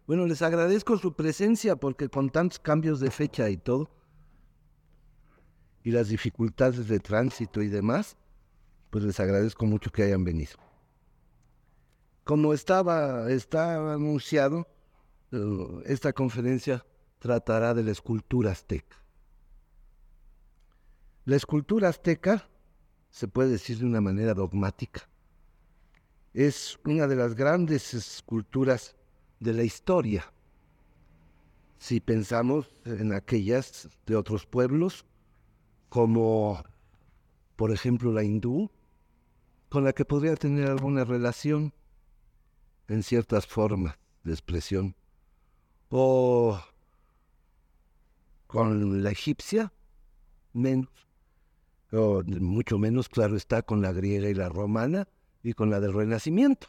Bueno, les agradezco su presencia porque con tantos cambios de fecha y todo, y las dificultades de tránsito y demás, pues les agradezco mucho que hayan venido. Como está anunciado, esta conferencia tratará de la escultura azteca. La escultura azteca, se puede decir de una manera dogmática, es una de las grandes esculturas de la historia. Si pensamos en aquellas de otros pueblos, como por ejemplo la hindú, con la que podría tener alguna relación en ciertas formas de expresión, o con la egipcia, menos, o mucho menos, claro está, con la griega y la romana, y con la del Renacimiento.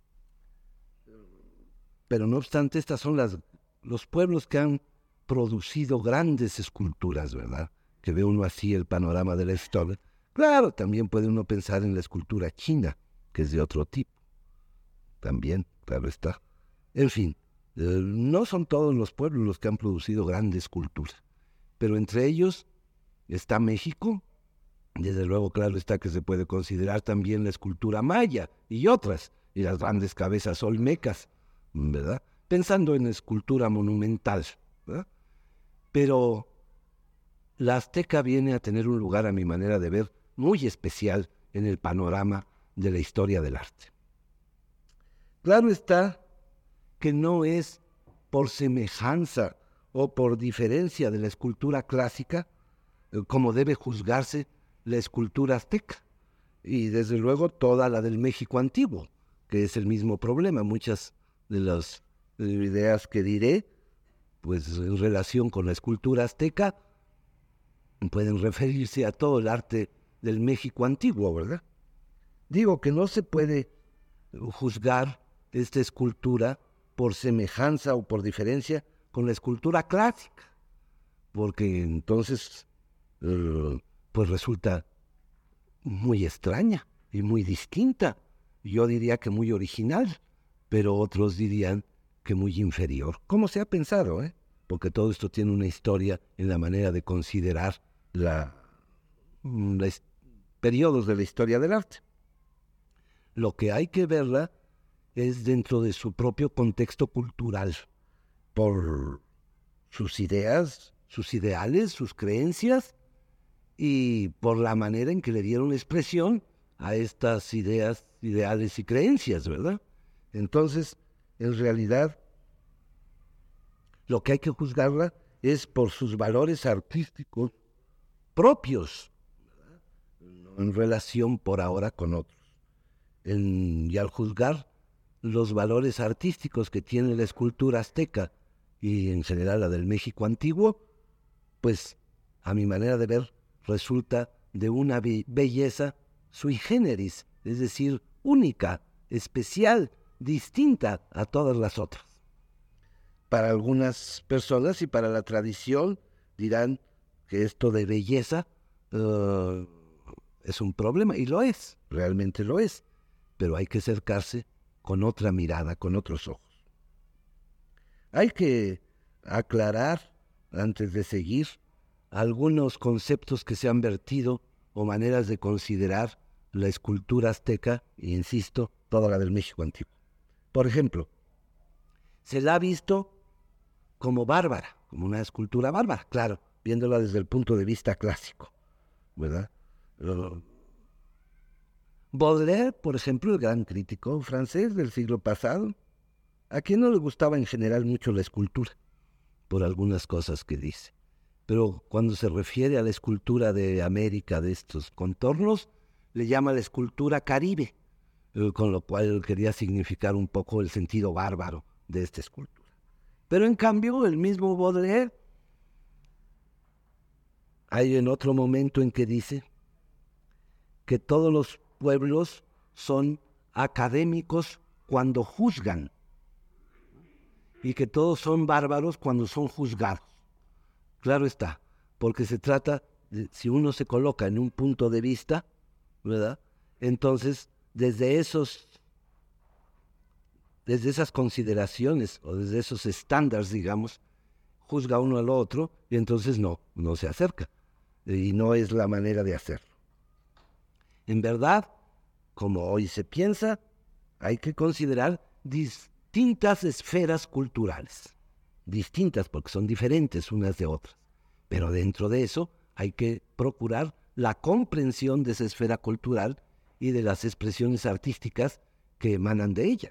Pero no obstante, estas son los pueblos que han producido grandes esculturas, ¿verdad? Que ve uno así el panorama de la historia. Claro, también puede uno pensar en la escultura china, que es de otro tipo. También, claro está. En fin, no son todos los pueblos los que han producido grandes esculturas, pero entre ellos está México. Desde luego, claro está que se puede considerar también la escultura maya y otras, y las grandes cabezas olmecas, ¿verdad? Pensando en escultura monumental, ¿verdad? Pero la azteca viene a tener un lugar, a mi manera de ver, muy especial en el panorama de la historia del arte. Claro está que no es por semejanza o por diferencia de la escultura clásica como debe juzgarse la escultura azteca, y desde luego toda la del México antiguo, que es el mismo problema. Muchas de las ideas que diré, pues en relación con la escultura azteca, pueden referirse a todo el arte del México antiguo, ¿verdad? Digo que no se puede juzgar esta escultura por semejanza o por diferencia con la escultura clásica, porque entonces pues resulta muy extraña y muy distinta. Yo diría que muy original, pero otros dirían que muy inferior. ¿Cómo se ha pensado, Porque todo esto tiene una historia en la manera de considerar los periodos de la historia del arte. Lo que hay que verla es dentro de su propio contexto cultural, por sus ideas, sus ideales, sus creencias, y por la manera en que le dieron expresión a estas ideas, ideales y creencias, ¿verdad? Entonces, en realidad, lo que hay que juzgarla es por sus valores artísticos propios, ¿verdad? No en relación por ahora con otros. Y al juzgar los valores artísticos que tiene la escultura azteca y en general la del México antiguo, pues a mi manera de ver resulta de una belleza sui generis, es decir, única, especial, distinta a todas las otras. Para algunas personas y para la tradición dirán que esto de belleza es un problema, y lo es, realmente lo es, pero hay que acercarse con otra mirada, con otros ojos. Hay que aclarar, antes de seguir, algunos conceptos que se han vertido o maneras de considerar la escultura azteca, e insisto, toda la del México antiguo. Por ejemplo, se la ha visto como bárbara, como una escultura bárbara, claro, viéndola desde el punto de vista clásico, ¿verdad? Baudelaire, por ejemplo, el gran crítico francés del siglo pasado, a quien no le gustaba en general mucho la escultura, por algunas cosas que dice. Pero cuando se refiere a la escultura de América, de estos contornos, le llama la escultura caribe, con lo cual quería significar un poco el sentido bárbaro de esta escultura. Pero en cambio, el mismo Baudelaire, hay en otro momento en que dice que todos los pueblos son académicos cuando juzgan, y que todos son bárbaros cuando son juzgados. Claro está, porque se trata de, si uno se coloca en un punto de vista, ¿verdad? Entonces, desde esos desde esas consideraciones o desde esos estándares, digamos, juzga uno al otro y entonces no se acerca. Y no es la manera de hacerlo. En verdad, como hoy se piensa, hay que considerar distintas esferas culturales. Distintas porque son diferentes unas de otras. Pero dentro de eso hay que procurar la comprensión de esa esfera cultural y de las expresiones artísticas que emanan de ella.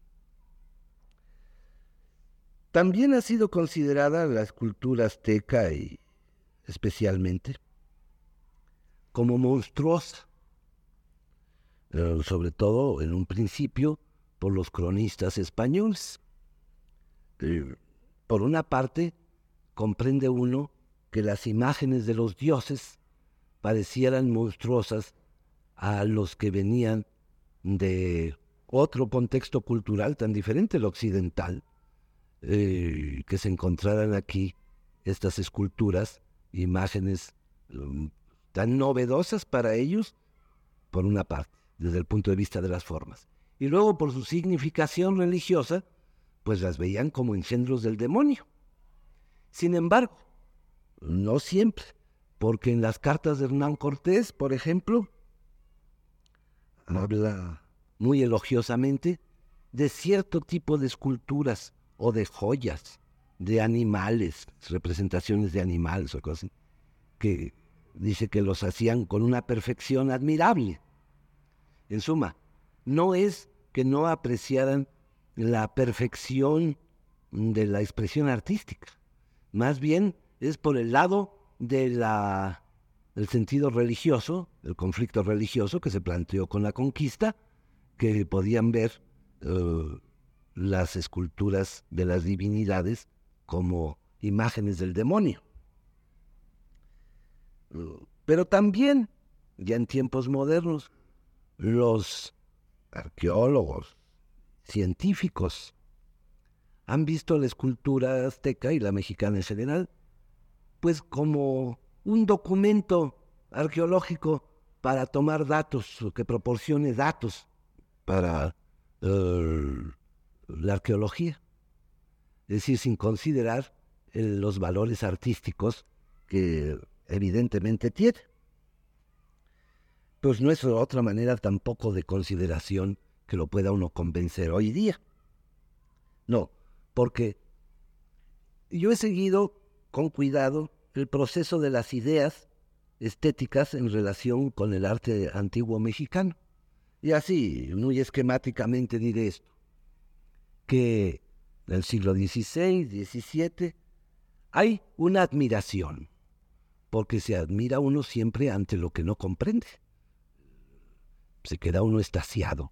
También ha sido considerada la escultura azteca, y especialmente, como monstruosa, sobre todo en un principio por los cronistas españoles. Por una parte, comprende uno que las imágenes de los dioses parecieran monstruosas a los que venían de otro contexto cultural tan diferente, el occidental, que se encontraran aquí estas esculturas, imágenes tan novedosas para ellos, por una parte, desde el punto de vista de las formas. Y luego, por su significación religiosa, pues las veían como engendros del demonio. Sin embargo, no siempre, porque en las cartas de Hernán Cortés, por ejemplo, habla muy elogiosamente de cierto tipo de esculturas o de joyas, de animales, representaciones de animales o cosas así, que dice que los hacían con una perfección admirable. En suma, no es que no apreciaran la perfección de la expresión artística, más bien es por el lado del sentido religioso, el conflicto religioso que se planteó con la conquista, que podían ver las esculturas de las divinidades como imágenes del demonio. Pero también, ya en tiempos modernos, los arqueólogos, científicos, han visto la escultura azteca y la mexicana en general, pues como un documento arqueológico para tomar datos, o que proporcione datos para la arqueología. Es decir, sin considerar los valores artísticos que evidentemente tiene. Pues no es otra manera tampoco de consideración que lo pueda uno convencer hoy día. No, porque yo he seguido con cuidado el proceso de las ideas estéticas en relación con el arte antiguo mexicano. Y así, muy esquemáticamente diré esto, que en el siglo XVI, XVII, hay una admiración, porque se admira uno siempre ante lo que no comprende. Se queda uno extasiado,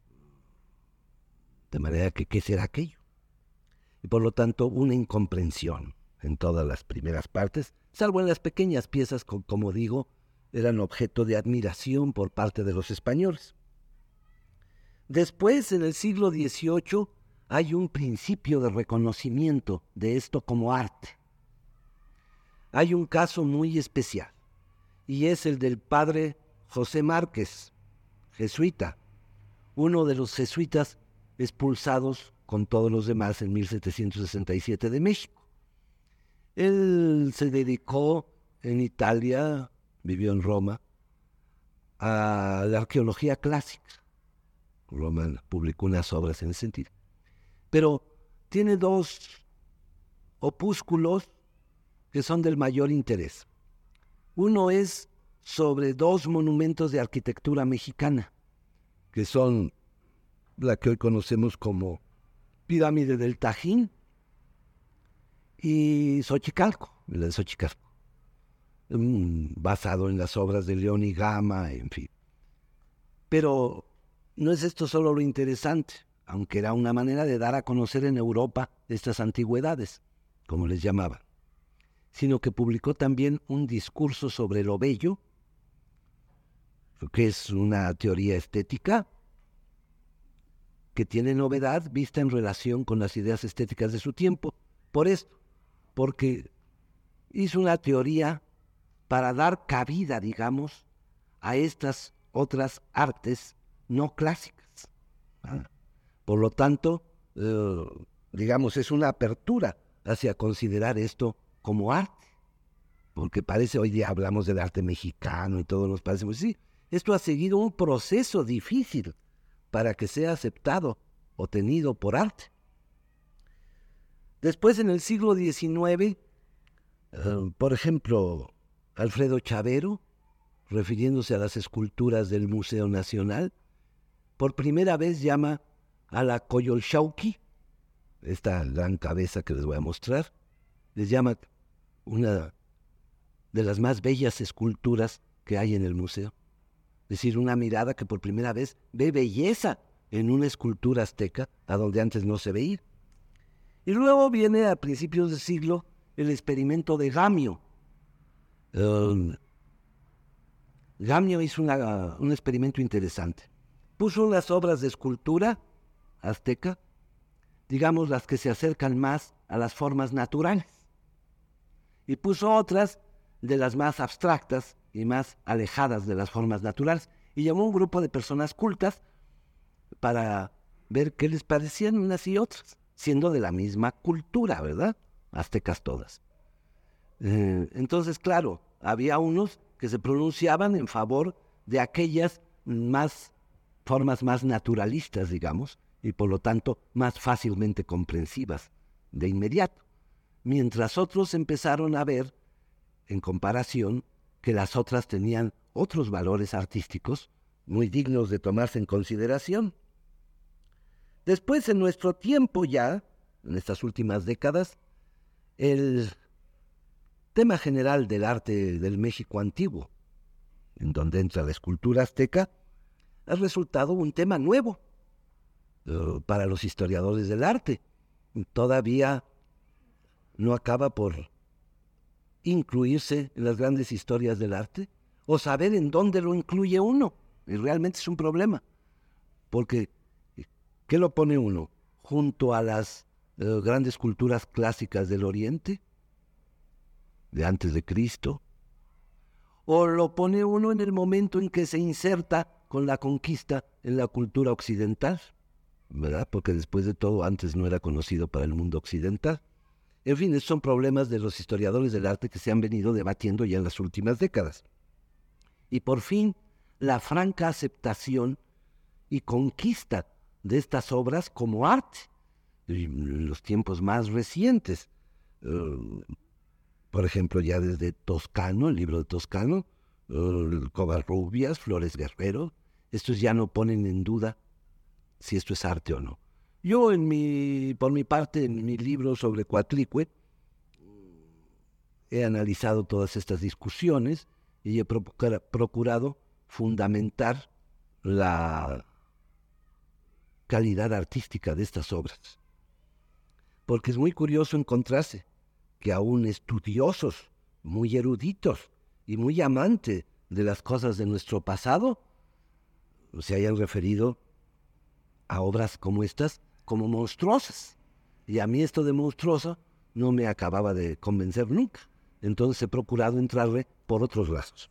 de manera que ¿qué será aquello? Y por lo tanto una incomprensión en todas las primeras partes, salvo en las pequeñas piezas que, como digo, eran objeto de admiración por parte de los españoles. Después, en el siglo XVIII, hay un principio de reconocimiento de esto como arte. Hay un caso muy especial, y es el del padre José Márquez, jesuita, uno de los jesuitas expulsados con todos los demás en 1767 de México. Él se dedicó en Italia, vivió en Roma, a la arqueología clásica. Roma publicó unas obras en ese sentido. Pero tiene dos opúsculos que son del mayor interés. Uno es sobre dos monumentos de arquitectura mexicana, que son la que hoy conocemos como Pirámide del Tajín y Xochicalco, la de Xochicalco, basado en las obras de León y Gama, en fin. Pero no es esto solo lo interesante, aunque era una manera de dar a conocer en Europa estas antigüedades, como les llamaban, sino que publicó también un discurso sobre lo bello, que es una teoría estética que tiene novedad vista en relación con las ideas estéticas de su tiempo. Por esto, porque hizo una teoría para dar cabida, digamos, a estas otras artes no clásicas. Por lo tanto, digamos, es una apertura hacia considerar esto como arte. Porque parece, hoy día hablamos del arte mexicano y todo nos parece, pues sí, esto ha seguido un proceso difícil para que sea aceptado o tenido por arte. Después, en el siglo XIX, por ejemplo, Alfredo Chavero, refiriéndose a las esculturas del Museo Nacional, por primera vez llama a la Coyolxauhqui, esta gran cabeza que les voy a mostrar, les llama una de las más bellas esculturas que hay en el museo. Es decir, una mirada que por primera vez ve belleza en una escultura azteca, a donde antes no se veía. Y luego viene a principios del siglo el experimento de Gamio. Gamio hizo un experimento interesante. Puso unas obras de escultura azteca, digamos las que se acercan más a las formas naturales, y puso otras de las más abstractas y más alejadas de las formas naturales, y llamó a un grupo de personas cultas para ver qué les parecían unas y otras, siendo de la misma cultura, ¿verdad? Aztecas todas. Entonces, claro, había unos que se pronunciaban en favor de aquellas formas más naturalistas, digamos, y por lo tanto más fácilmente comprensivas de inmediato, mientras otros empezaron a ver, en comparación, que las otras tenían otros valores artísticos muy dignos de tomarse en consideración. Después, en nuestro tiempo ya, en estas últimas décadas, el tema general del arte del México antiguo, en donde entra la escultura azteca, ha resultado un tema nuevo para los historiadores del arte. Todavía no acaba por incluirse en las grandes historias del arte, o saber en dónde lo incluye uno. Y realmente es un problema, porque ¿qué lo pone uno? ¿Junto a las grandes culturas clásicas del Oriente, de antes de Cristo? ¿O lo pone uno en el momento en que se inserta con la conquista en la cultura occidental? ¿Verdad? Porque después de todo, antes no era conocido para el mundo occidental. En fin, esos son problemas de los historiadores del arte que se han venido debatiendo ya en las últimas décadas. Y por fin, la franca aceptación y conquista de estas obras como arte, en los tiempos más recientes. Por ejemplo, ya desde Toscano, el libro de Toscano, Covarrubias, Flores Guerrero, estos ya no ponen en duda si esto es arte o no. Yo, por mi parte, en mi libro sobre Coatlicue, he analizado todas estas discusiones y he procurado fundamentar la calidad artística de estas obras. Porque es muy curioso encontrarse que aún estudiosos, muy eruditos y muy amantes de las cosas de nuestro pasado, se hayan referido a obras como estas como monstruosas. Y a mí esto de monstruoso no me acababa de convencer nunca. Entonces he procurado entrarle por otros lazos.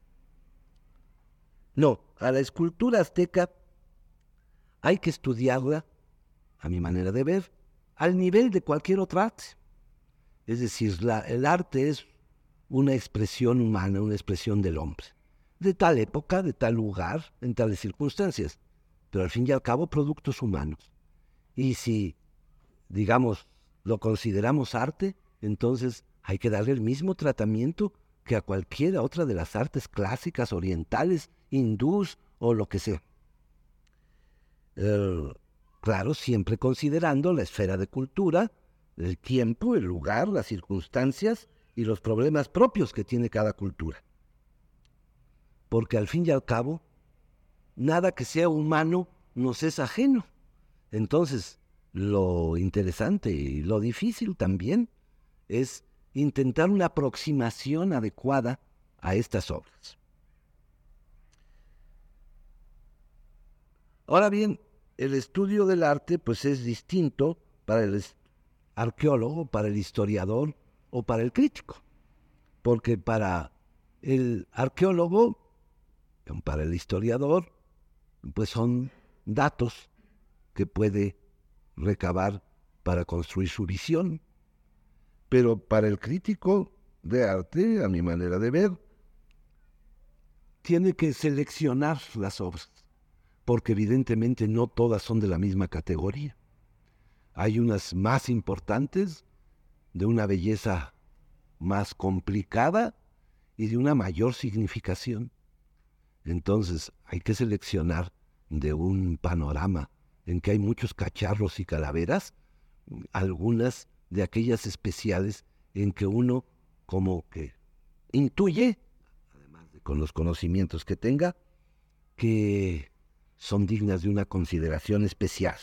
No, a la escultura azteca hay que estudiarla, a mi manera de ver, al nivel de cualquier otro arte. Es decir, el arte es una expresión humana, una expresión del hombre, de tal época, de tal lugar, en tales circunstancias, pero al fin y al cabo productos humanos. Y si, digamos, lo consideramos arte, entonces hay que darle el mismo tratamiento que a cualquiera otra de las artes clásicas, orientales, hindús o lo que sea. Claro, siempre considerando la esfera de cultura, el tiempo, el lugar, las circunstancias y los problemas propios que tiene cada cultura. Porque al fin y al cabo, nada que sea humano nos es ajeno. Entonces, lo interesante y lo difícil también es intentar una aproximación adecuada a estas obras. Ahora bien, el estudio del arte pues es distinto para el arqueólogo, para el historiador o para el crítico, porque para el arqueólogo, para el historiador, pues son datos que puede recabar para construir su visión. Pero para el crítico de arte, a mi manera de ver, tiene que seleccionar las obras, porque evidentemente no todas son de la misma categoría. Hay unas más importantes, de una belleza más complicada y de una mayor significación. Entonces hay que seleccionar de un panorama en que hay muchos cacharros y calaveras, algunas de aquellas especiales en que uno como que intuye, además de con los conocimientos que tenga, que son dignas de una consideración especial.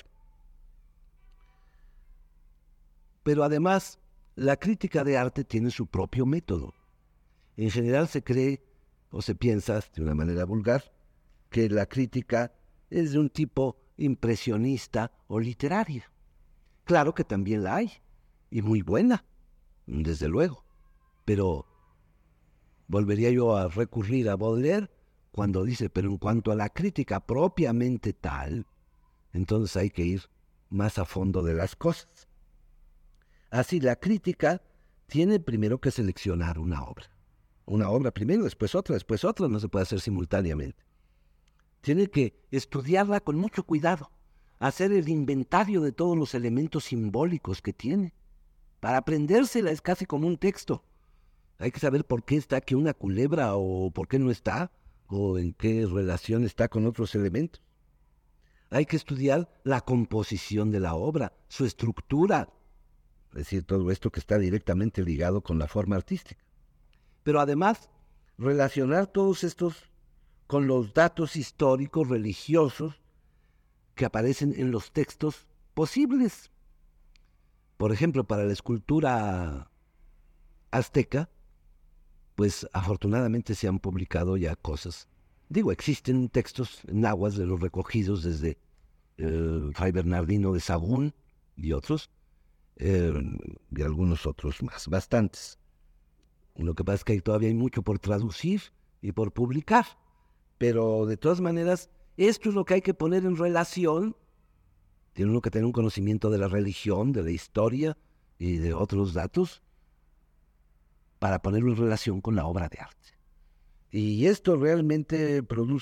Pero además, la crítica de arte tiene su propio método. En general se cree o se piensa, de una manera vulgar, que la crítica es de un tipo impresionista o literaria. Claro que también la hay, y muy buena, desde luego. Pero volvería yo a recurrir a Baudelaire cuando dice, pero en cuanto a la crítica propiamente tal, entonces hay que ir más a fondo de las cosas. Así, la crítica tiene primero que seleccionar una obra. Una obra primero, después otra, no se puede hacer simultáneamente. Tiene que estudiarla con mucho cuidado, hacer el inventario de todos los elementos simbólicos que tiene. Para aprendérsela es casi como un texto. Hay que saber por qué está aquí una culebra o por qué no está, o en qué relación está con otros elementos. Hay que estudiar la composición de la obra, su estructura, es decir, todo esto que está directamente ligado con la forma artística. Pero además, relacionar todos estos con los datos históricos, religiosos, que aparecen en los textos posibles. Por ejemplo, para la escultura azteca, pues afortunadamente se han publicado ya cosas. Existen textos náhuatl de los recogidos desde Fray Bernardino de Sahagún y otros, y algunos otros más, bastantes. Lo que pasa es que todavía hay mucho por traducir y por publicar, pero de todas maneras, esto es lo que hay que poner en relación. Tiene uno que tener un conocimiento de la religión, de la historia y de otros datos para ponerlo en relación con la obra de arte. Y esto realmente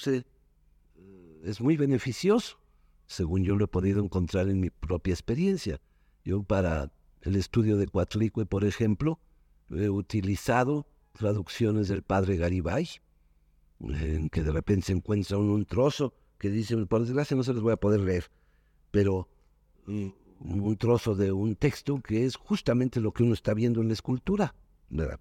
es muy beneficioso, según yo lo he podido encontrar en mi propia experiencia. Yo para el estudio de Coatlicue, por ejemplo, he utilizado traducciones del padre Garibay, en que de repente se encuentra un trozo que dice, por desgracia no se los voy a poder leer, pero un trozo de un texto que es justamente lo que uno está viendo en la escultura, ¿verdad?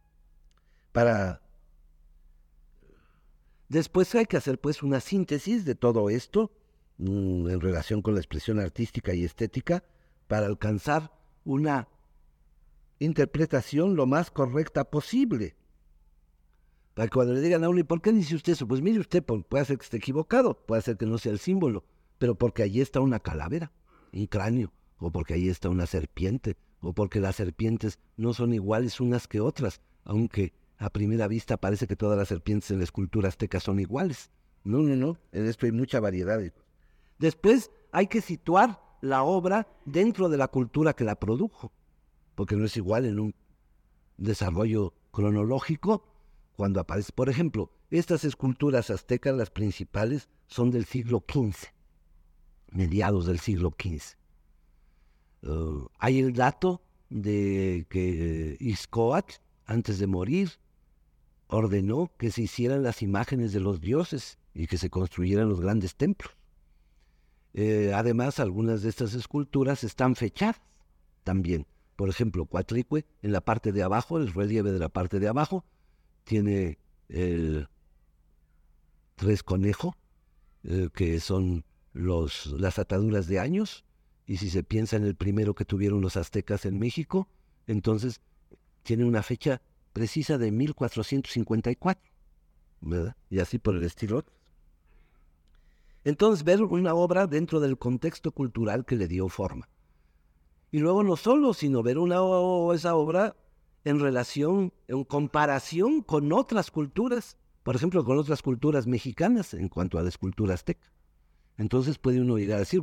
Después hay que hacer pues una síntesis de todo esto en relación con la expresión artística y estética para alcanzar una interpretación lo más correcta posible. Para que cuando le digan a uno, ¿y por qué dice usted eso? Pues mire usted, puede ser que esté equivocado, puede ser que no sea el símbolo, pero porque allí está una calavera, un cráneo, o porque allí está una serpiente, o porque las serpientes no son iguales unas que otras, aunque a primera vista parece que todas las serpientes en la escultura azteca son iguales. No, en esto hay mucha variedad. Después hay que situar la obra dentro de la cultura que la produjo, porque no es igual en un desarrollo cronológico cuando aparece. Por ejemplo, estas esculturas aztecas, las principales, son del siglo XV, mediados del siglo XV. Hay el dato de que Ixcoatl, antes de morir, ordenó que se hicieran las imágenes de los dioses y que se construyeran los grandes templos. Además, algunas de estas esculturas están fechadas también. Por ejemplo, Coatlicue, en la parte de abajo, el relieve de la parte de abajo, tiene el 3 conejo, que son las ataduras de años, y si se piensa en el primero que tuvieron los aztecas en México, entonces tiene una fecha precisa de 1454, ¿verdad? Y así por el estilo. Entonces, ver una obra dentro del contexto cultural que le dio forma. Y luego no solo, sino ver esa obra en relación, en comparación con otras culturas, por ejemplo, con otras culturas mexicanas en cuanto a la escultura azteca. Entonces puede uno llegar a decir, bueno,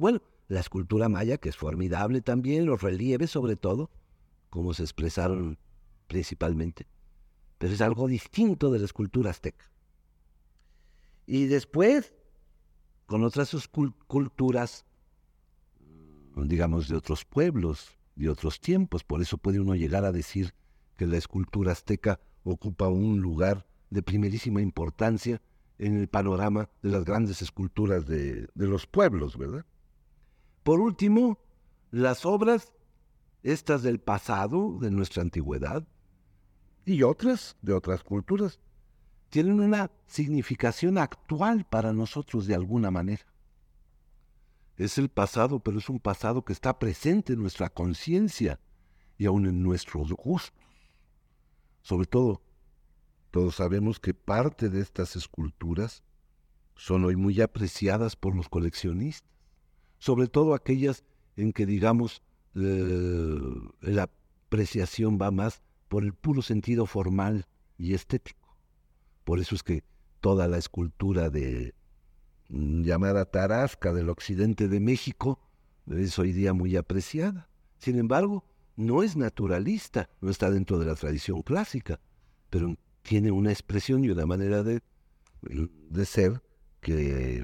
la escultura maya, que es formidable también, los relieves sobre todo, como se expresaron principalmente. Pero es algo distinto de la escultura azteca. Y después, con otras culturas, digamos, de otros pueblos, de otros tiempos. Por eso puede uno llegar a decir que la escultura azteca ocupa un lugar de primerísima importancia en el panorama de las grandes esculturas de los pueblos, ¿verdad? Por último, las obras, estas del pasado, de nuestra antigüedad, y otras, de otras culturas, tienen una significación actual para nosotros de alguna manera. Es el pasado, pero es un pasado que está presente en nuestra conciencia y aún en nuestros gustos. Sobre todo, todos sabemos que parte de estas esculturas son hoy muy apreciadas por los coleccionistas, sobre todo aquellas en que, digamos, la apreciación va más por el puro sentido formal y estético. Por eso es que toda la escultura llamada Tarasca del occidente de México es hoy día muy apreciada. Sin embargo, no es naturalista, no está dentro de la tradición clásica, pero tiene una expresión y una manera de ser que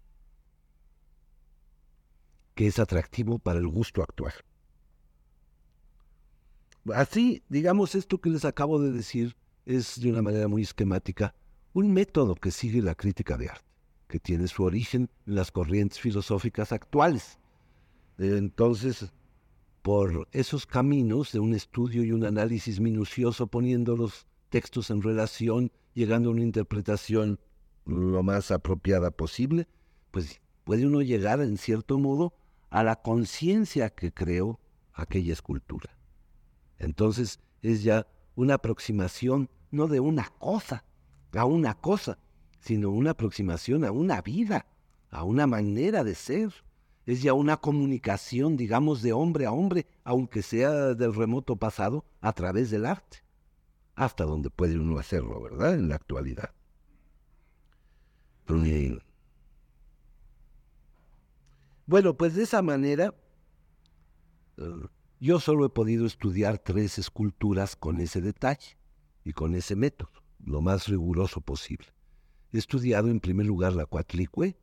es atractivo para el gusto actual. Así, digamos, esto que les acabo de decir es de una manera muy esquemática un método que sigue la crítica de arte, que tiene su origen en las corrientes filosóficas actuales. Entonces, por esos caminos de un estudio y un análisis minucioso, poniendo los textos en relación, llegando a una interpretación lo más apropiada posible, pues puede uno llegar, en cierto modo, a la conciencia que creó aquella escultura. Entonces, es ya una aproximación no de una cosa a una cosa, sino una aproximación a una vida, a una manera de ser. Es ya una comunicación, digamos, de hombre a hombre, aunque sea del remoto pasado, a través del arte. Hasta donde puede uno hacerlo, ¿verdad?, en la actualidad. Bueno, pues de esa manera, yo solo he podido estudiar 3 esculturas con ese detalle y con ese método, lo más riguroso posible. He estudiado en primer lugar la Coatlicue,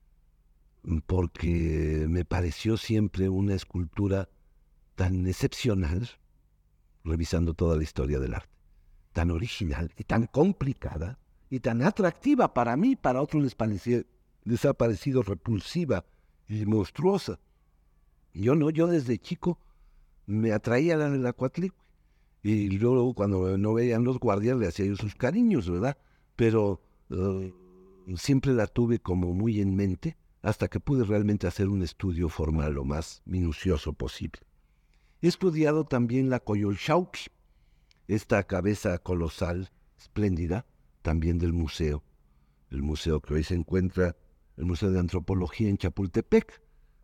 porque me pareció siempre una escultura tan excepcional, revisando toda la historia del arte, tan original y tan complicada y tan atractiva para mí, para otros les ha parecido repulsiva y monstruosa. Yo no, yo desde chico me atraía la Coatlicue, y luego cuando no veían los guardias le hacía yo sus cariños, ¿verdad? Pero siempre la tuve como muy en mente, hasta que pude realmente hacer un estudio formal lo más minucioso posible. He estudiado también la Coyolxauhqui, esta cabeza colosal, espléndida, también del museo, el museo que hoy se encuentra, el Museo de Antropología en Chapultepec.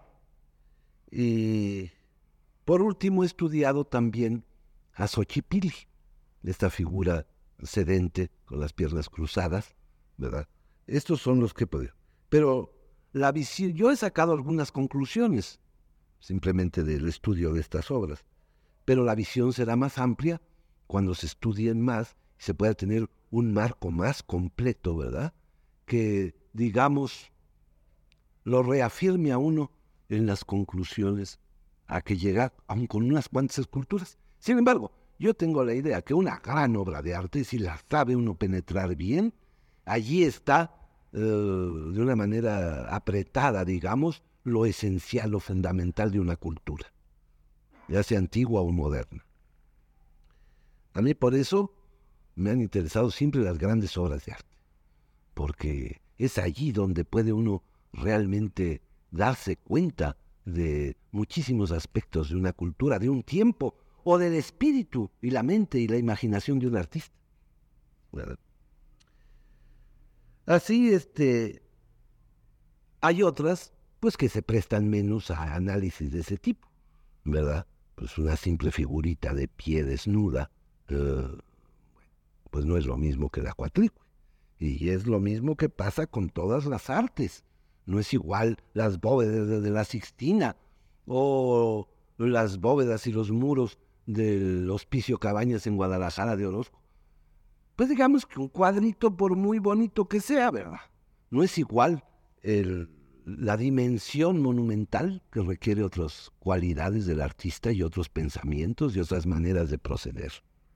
Y por último he estudiado también a Xochipilli, esta figura sedente con las piernas cruzadas, ¿verdad? Estos son los que he podido. Pero la visión, yo he sacado algunas conclusiones simplemente del estudio de estas obras, pero la visión será más amplia cuando se estudien más y se pueda tener un marco más completo, ¿verdad?, que, digamos, lo reafirme a uno en las conclusiones a que llega, aun con unas cuantas esculturas. Sin embargo, yo tengo la idea que una gran obra de arte, si la sabe uno penetrar bien, allí está, de una manera apretada, digamos, lo esencial, lo fundamental de una cultura, ya sea antigua o moderna. A mí por eso me han interesado siempre las grandes obras de arte, porque es allí donde puede uno realmente darse cuenta de muchísimos aspectos de una cultura, de un tiempo, o del espíritu y la mente y la imaginación de un artista. ¿Verdad? Así, hay otras, pues, que se prestan menos a análisis de ese tipo, ¿verdad? Pues una simple figurita de pie desnuda, pues no es lo mismo que la Coatlicue. Y es lo mismo que pasa con todas las artes, No es igual las bóvedas de la Sixtina o las bóvedas y los muros del Hospicio Cabañas en Guadalajara de Orozco. Pues digamos que un cuadrito, por muy bonito que sea, ¿verdad? No es igual la dimensión monumental, que requiere otras cualidades del artista y otros pensamientos y otras maneras de proceder.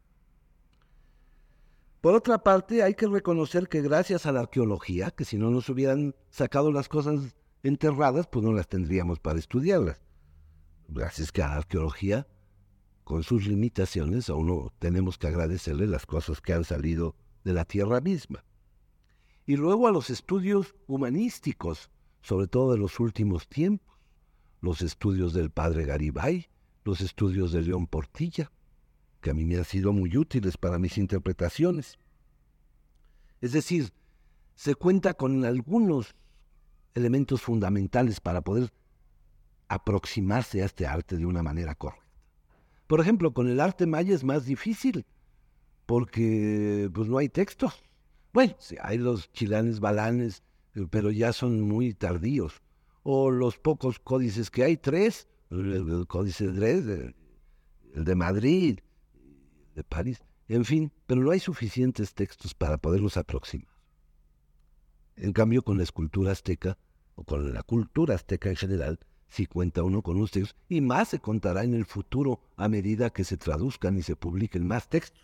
Por otra parte, hay que reconocer que gracias a la arqueología, que si no nos hubieran sacado las cosas enterradas, pues no las tendríamos para estudiarlas. Gracias que a la arqueología, con sus limitaciones, a uno tenemos que agradecerle las cosas que han salido de la tierra misma. Y luego a los estudios humanísticos, sobre todo de los últimos tiempos, los estudios del padre Garibay, los estudios de León Portilla, que a mí me han sido muy útiles para mis interpretaciones. Es decir, se cuenta con algunos elementos fundamentales para poder aproximarse a este arte de una manera correcta. Por ejemplo, con el arte maya es más difícil, porque pues no hay textos. Bueno, sí, hay los chilanes balanes, pero ya son muy tardíos. O los pocos códices que hay, 3, el códice de Dresde, el de Madrid, de París, en fin, pero no hay suficientes textos para poderlos aproximar. En cambio, con la escultura azteca, o con la cultura azteca en general, sí cuenta uno con unos textos, y más se contará en el futuro a medida que se traduzcan y se publiquen más textos.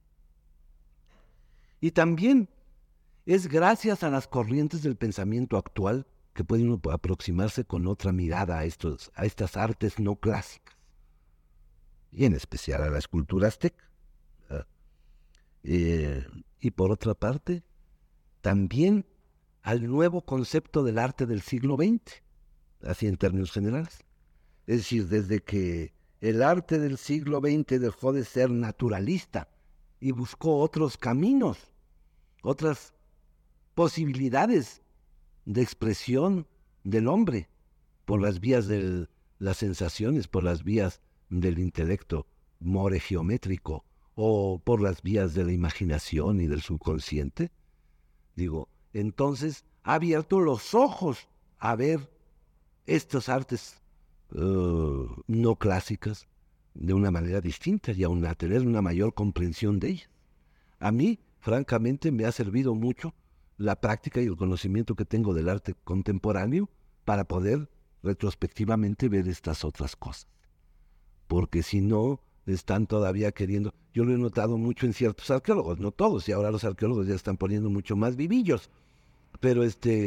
Y también es gracias a las corrientes del pensamiento actual que puede uno aproximarse con otra mirada a estas artes no clásicas, y en especial a la escultura azteca. Y por otra parte, también al nuevo concepto del arte del siglo XX, así en términos generales. Es decir, desde que el arte del siglo XX dejó de ser naturalista y buscó otros caminos, otras posibilidades de expresión del hombre, por las vías de las sensaciones, por las vías del intelecto more geométrico, o por las vías de la imaginación y del subconsciente, entonces ha abierto los ojos a ver estas artes no clásicas de una manera distinta y aún a tener una mayor comprensión de ellas. A mí, francamente, me ha servido mucho la práctica y el conocimiento que tengo del arte contemporáneo para poder retrospectivamente ver estas otras cosas. Porque si no, están todavía queriendo. Yo lo he notado mucho en ciertos arqueólogos, no todos, y ahora los arqueólogos ya están poniendo mucho más vivillos, pero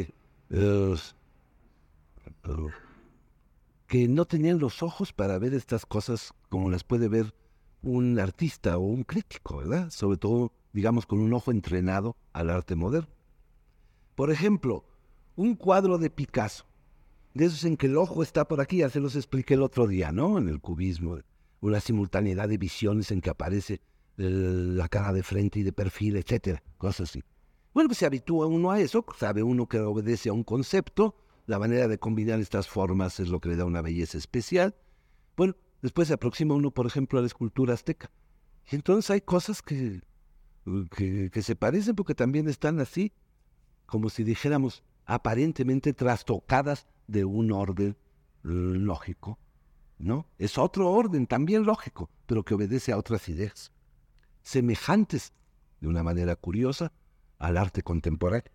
que no tenían los ojos para ver estas cosas como las puede ver un artista o un crítico, ¿verdad? Sobre todo, digamos, con un ojo entrenado al arte moderno. Por ejemplo, un cuadro de Picasso, de esos en que el ojo está por aquí, ya se los expliqué el otro día, ¿no? En el cubismo, una simultaneidad de visiones en que aparece la cara de frente y de perfil, etcétera, cosas así. Bueno, pues se habitúa uno a eso, sabe uno que obedece a un concepto, la manera de combinar estas formas es lo que le da una belleza especial. Bueno, después se aproxima uno, por ejemplo, a la escultura azteca. Y entonces hay cosas que se parecen porque también están así, como si dijéramos, aparentemente trastocadas de un orden lógico, ¿no? Es otro orden también lógico, pero que obedece a otras ideas, semejantes, de una manera curiosa, al arte contemporáneo.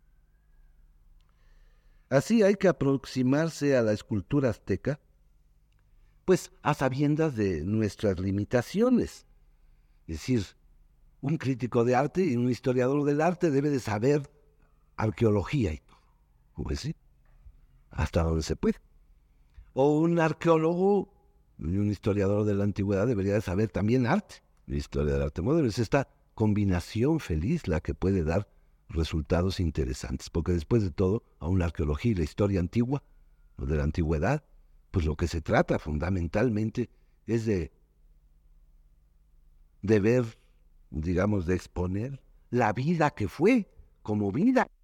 Así hay que aproximarse a la escultura azteca, pues a sabiendas de nuestras limitaciones. Es decir, un crítico de arte y un historiador del arte debe de saber arqueología y todo, pues sí, hasta donde se puede. O un arqueólogo y un historiador de la antigüedad debería de saber también arte, la historia del arte moderno. Es esta combinación feliz la que puede dar resultados interesantes, porque después de todo, aún la arqueología y la historia antigua, o de la antigüedad, pues lo que se trata fundamentalmente es de ver, digamos, de exponer la vida que fue como vida.